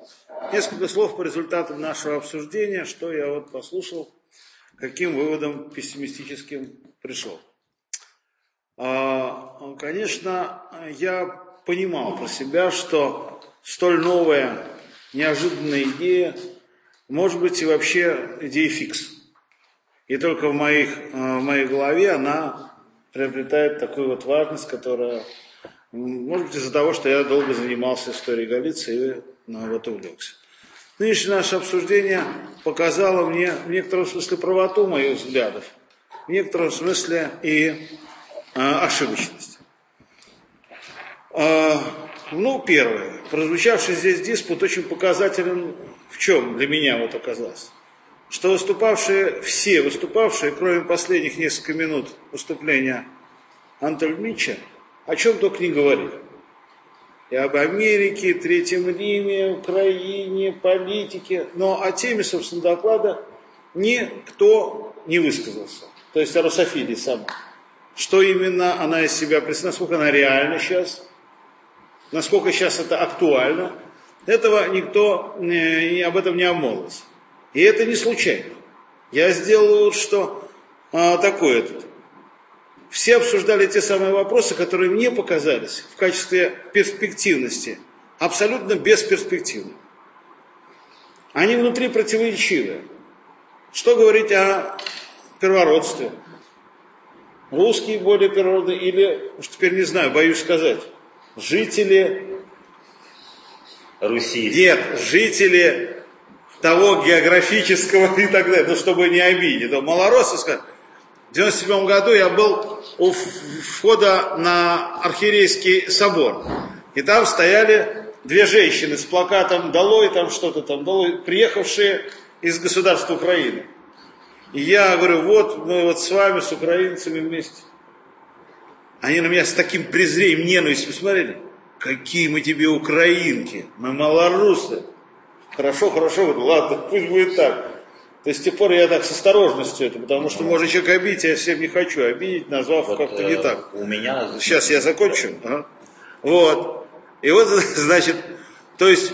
Несколько слов по результатам нашего обсуждения, что я вот послушал, каким выводом пессимистическим пришел. Конечно, я понимал про себя, что столь новая, неожиданная идея, может быть и вообще идея фикс. И только в моей голове она приобретает такую вот важность, которая, может быть, из-за того, что я долго занимался историей Галиции и вот увлекся. Нынешнее наше обсуждение показало мне в некотором смысле правоту моих взглядов, в некотором смысле и ошибочность. Первое. Прозвучавший здесь диспут очень показателен в чем для меня вот оказался. Что все выступавшие, кроме последних нескольких минут выступления Антольмича, о чем только не говорили. И об Америке, Третьем Риме, Украине, политике. Но о теме, собственно, доклада никто не высказался. То есть о русофилии сама. Что именно она из себя представляет, насколько она реальна сейчас, насколько сейчас это актуально. Этого никто об этом не обмолвился. И это не случайно. Я сделал вот что такое тут. Все обсуждали те самые вопросы, которые мне показались в качестве перспективности абсолютно бесперспективны. Они внутри противоречивые. Что говорить о первородстве? Русские более первородные или, уж теперь не знаю, боюсь сказать, жители Руси. Нет, жители того географического и так далее, чтобы не обидеть. Малороссы сказали. В 1997 году я был у входа на Архиерейский собор. И там стояли две женщины с плакатом «Долой», там что-то там, «Долой», приехавшие из государства Украины. И я говорю, вот мы вот с вами, с украинцами вместе. Они на меня с таким презрением, ненавистью смотрели. Какие мы тебе украинки, мы малорусы. Хорошо, говорю, ладно, пусть будет так. То есть с тех пор я так с осторожностью это, потому что можно человека обидеть, а я всем не хочу обидеть, назвав вот, как-то не так. У меня... Сейчас я закончу. Ага. Вот. И вот, значит, то есть,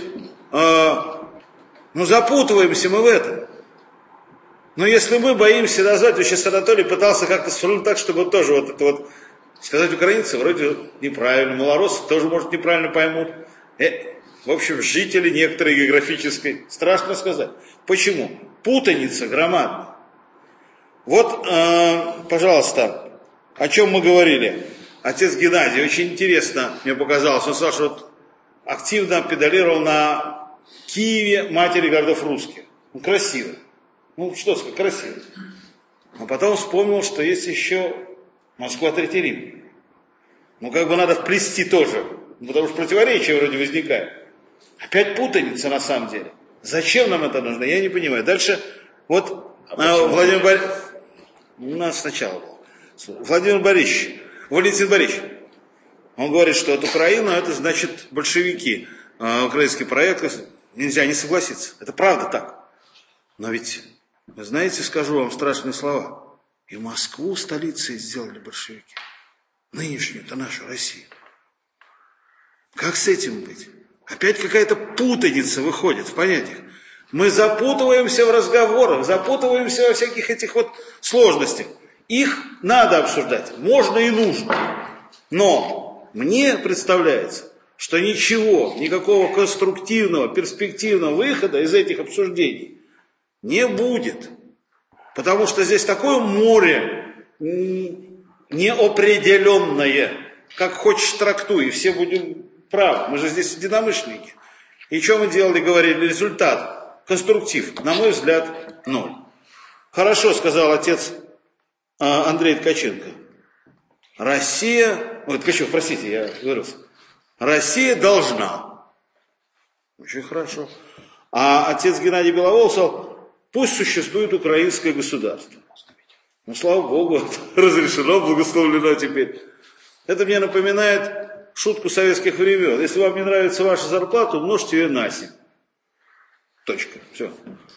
запутываемся мы в этом. Но если мы боимся назвать, вот сейчас Анатолий пытался как-то сформулировать так, чтобы тоже вот это вот сказать украинцы вроде неправильно, малороссы тоже, может, неправильно поймут. В общем, жители некоторой географической. Страшно сказать. Почему? Путаница громадная. Вот, пожалуйста, о чем мы говорили. Отец Геннадий, очень интересно мне показалось. Он сказал, что вот активно педалировал на Киеве матери городов русских. Красиво. Что сказать, красиво. Но потом вспомнил, что есть еще Москва, Третий Рим. Надо вплести тоже. Потому что противоречия вроде возникает. Опять путаница на самом деле. Зачем нам это нужно? Я не понимаю. Дальше, вот Владимир Борисович. У нас сначала был. Владимир Борисович. Валентин Борисович. Он говорит, что от Украины это значит большевики. Украинский проект. Нельзя не согласиться. Это правда так. Но ведь, вы знаете, скажу вам страшные слова. И Москву столицей сделали большевики. Нынешнюю-то нашу Россию. Как с этим быть? Опять какая-то путаница выходит в понятиях. Мы запутываемся в разговорах, запутываемся во всяких этих вот сложностях. Их надо обсуждать, можно и нужно. Но мне представляется, что ничего, никакого конструктивного, перспективного выхода из этих обсуждений не будет. Потому что здесь такое море неопределенное, как хочешь трактуй, и все будем правы. Мы же здесь единомышленники. И что мы делали, говорили, результат, конструктив, на мой взгляд, 0. Хорошо, сказал отец Андрей Ткаченко. Ткачев, простите, я вырос. Россия должна. Очень хорошо. А отец Геннадий Беловол сказал, пусть существует украинское государство. Слава Богу, разрешено, благословлено теперь. Это мне напоминает шутку советских времен. Если вам не нравится ваша зарплата, умножьте ее на 7. Точка. Все.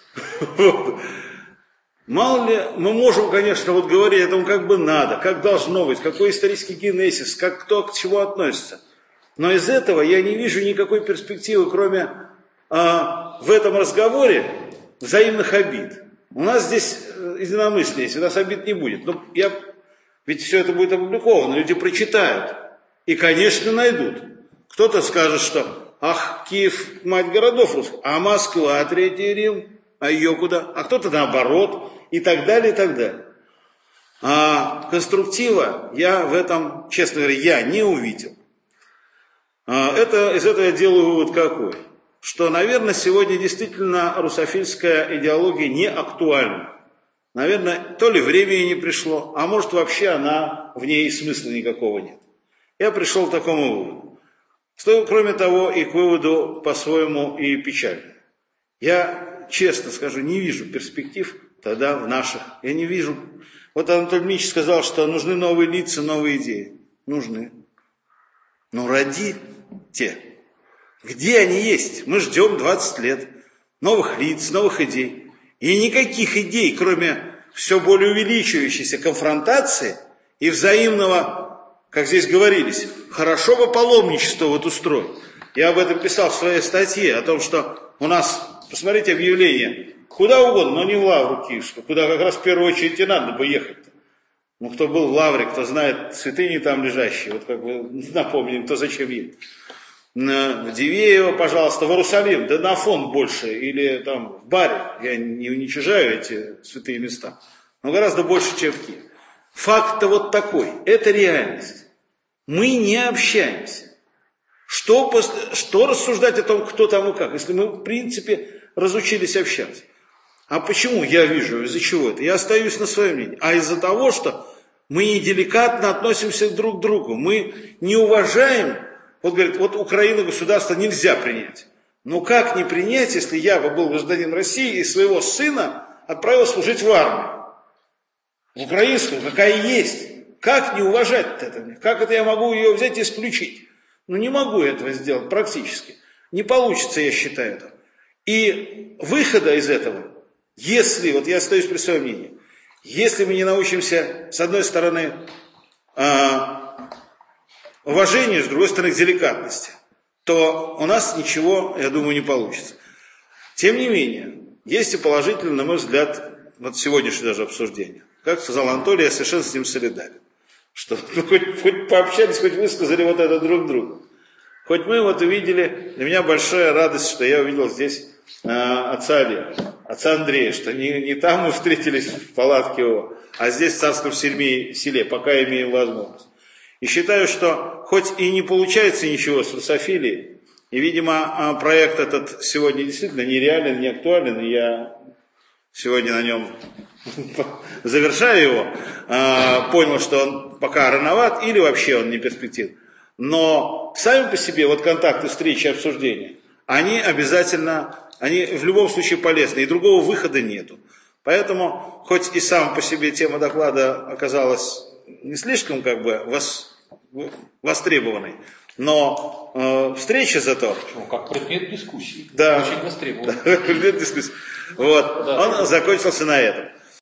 Мало ли, мы можем, конечно, говорить о том, как бы надо, как должно быть, какой исторический генезис, как кто к чему относится. Но из этого я не вижу никакой перспективы, кроме в этом разговоре взаимных обид. У нас здесь единомыслие, если у нас обид не будет. Но ведь все это будет опубликовано, люди прочитают. И, конечно, найдут. Кто-то скажет, что ах, Киев мать городов русских, а Москва Третий Рим, а ее куда? А кто-то наоборот, и так далее, и так далее. А конструктива я в этом, честно говоря, я не увидел. Из этого я делаю вывод какой? Что, наверное, сегодня действительно русофильская идеология не актуальна. Наверное, то ли времени не пришло, а может вообще в ней смысла никакого нет. Я пришел к такому выводу. Кроме того, и к выводу по-своему и печальному. Я, честно скажу, не вижу перспектив тогда в наших. Я не вижу. Вот Анатолий Дмитриевич сказал, что нужны новые лица, новые идеи. Нужны. Но родите. Где они есть? Мы ждем 20 лет. Новых лиц, новых идей. И никаких идей, кроме все более увеличивающейся конфронтации и взаимного, как здесь говорились, хорошо бы паломничество вот устроить. Я об этом писал в своей статье, о том, что у нас, посмотрите объявление, куда угодно, но не в Лавру Киевскую, куда как раз в первую очередь и надо бы ехать-то. Ну, кто был в Лавре, кто знает святыни там лежащие, вот как бы напомним, кто зачем едет. В Дивеево, пожалуйста, в Иерусалим, да на Афон больше, или там в Баре, я не уничижаю эти святые места, но гораздо больше, чем в Киеве. Факт-то вот такой, это реальность. Мы не общаемся. Что рассуждать о том, кто там и как, если мы, в принципе, разучились общаться? А почему я вижу, из-за чего это? Я остаюсь на своем мнении. А из-за того, что мы неделикатно относимся друг к другу, мы не уважаем. Вот говорит, вот Украину государство нельзя принять. Ну как не принять, если я бы был гражданином России и своего сына отправил служить в армию? В украинскую, какая есть. Как не уважать это? Как это я могу ее взять и исключить? Ну не могу этого сделать практически. Не получится, я считаю это. И выхода из этого, если, вот я остаюсь при своем мнении, если мы не научимся, с одной стороны, уважению, с другой стороны, к деликатности, то у нас ничего, я думаю, не получится. Тем не менее, есть и положительное, на мой взгляд, вот сегодняшнее даже обсуждение. Как сказал Анатолий, я совершенно с ним солидарен. Что хоть пообщались, хоть высказали вот это друг другу. Хоть мы вот увидели, для меня большая радость, что я увидел здесь отца Олега, отца Андрея, что не там мы встретились в палатке его, а здесь в Царском селе, пока имеем возможность. И считаю, что хоть и не получается ничего с русофилией, и, видимо, проект этот сегодня действительно нереален, не актуален, и я сегодня на нем, завершая его, понял, что он пока рановат или вообще он не перспективен. Но сами по себе вот контакты, встречи, обсуждения, они обязательно, они в любом случае полезны, и другого выхода нету. Поэтому, хоть и сам по себе тема доклада оказалась не слишком как бы востребованной, но встреча зато... Почему? Как предмет дискуссии. Да. Очень востребованный. Предмет дискуссии. Вот. Да. Он закончился на этом.